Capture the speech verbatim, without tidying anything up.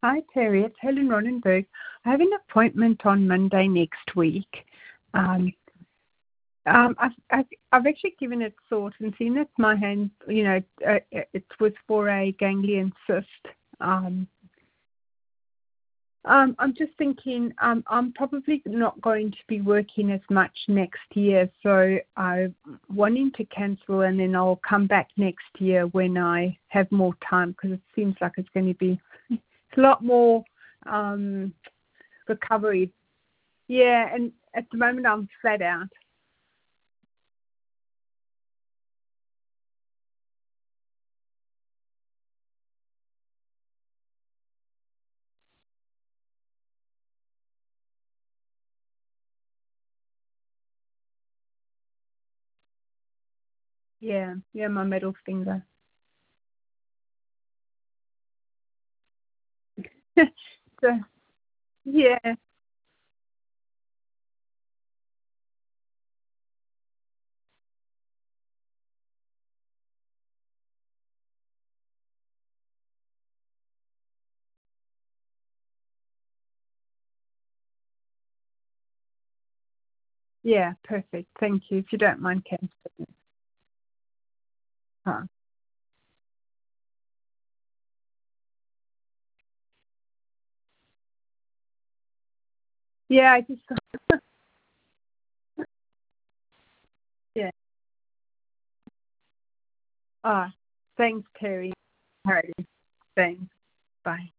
Hi, Terry. It's Helen Ronenberg. I have an appointment on Monday next week. Um, um, I've, I've, I've actually given it thought and seen that my hand, you know, uh, it was for a ganglion cyst. Um, um, I'm just thinking um, I'm probably not going to be working as much next year, so I'm wanting to cancel and then I'll come back next year when I have more time because it seems like it's going to be a lot more um, recovery. Yeah, and at the moment I'm flat out. Yeah, yeah, my middle finger. So, yeah, yeah, perfect. Thank you. If you don't mind cancelling it. Huh. Yeah, I just, yeah. Ah, thanks, Terry. Alrighty. Thanks. Bye.